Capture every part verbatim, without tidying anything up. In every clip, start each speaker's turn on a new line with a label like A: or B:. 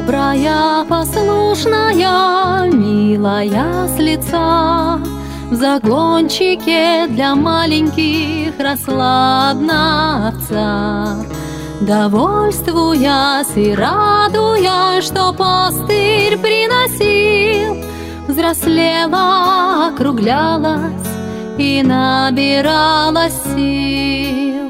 A: добрая, послушная, милая с лица. В загончике для маленьких росла одна овца. Довольствуясь и радуясь, что пастырь приносил, взрослела, округлялась и набирала сил.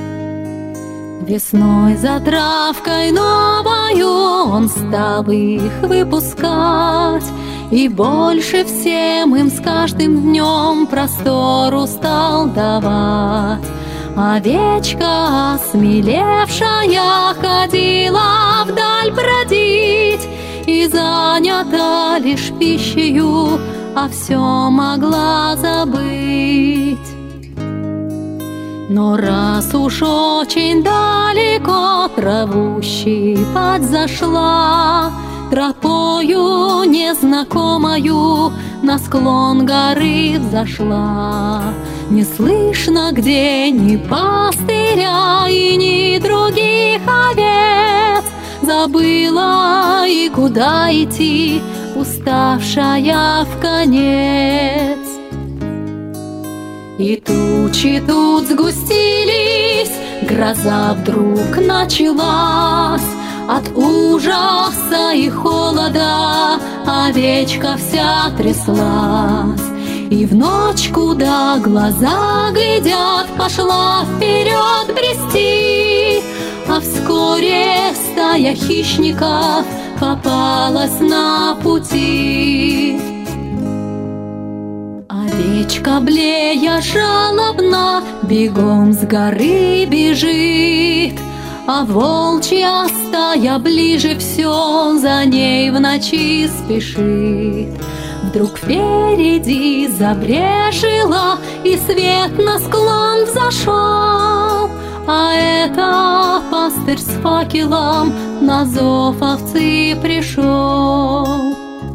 A: Весной за травкой новою он стал их выпускать, и больше всем им с каждым днем простору стал давать. Овечка, осмелевшая, ходила вдаль бродить, и занята лишь пищею, а все могла забыть. Но раз уж очень далеко траву щипать зашла, тропою незнакомою на склон горы взошла. Не слышно где ни пастыря и ни других овец, забыла и куда идти, уставшая вконец. И тучи тут сгустились, гроза вдруг началась. От ужаса и холода овечка вся тряслась. И в ночь, куда глаза глядят, пошла вперед брести. А вскоре стая хищников попалась на пути. Овечка, блея жалобно, бегом с горы бежит, а волчья стая ближе все за ней в ночи спешит. Вдруг впереди забрежила, и свет на склон взошел, а это пастырь с факелом на зов овцы пришел.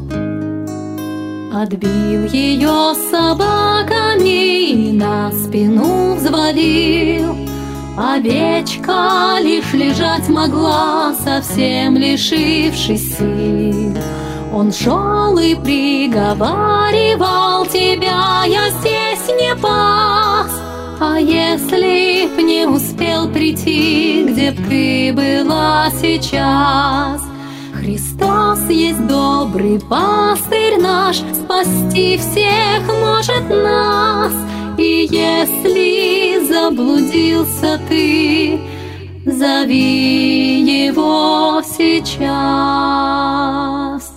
A: Отбил ее собаками и на спину взвалил. Овечка лишь лежать могла, совсем лишившись сил. Он шел и приговаривал: тебя я здесь не пас, а если б не успел прийти, где б ты была сейчас? Христос есть добрый пастырь наш, спасти всех может нас. И если заблудился ты, зови его сейчас.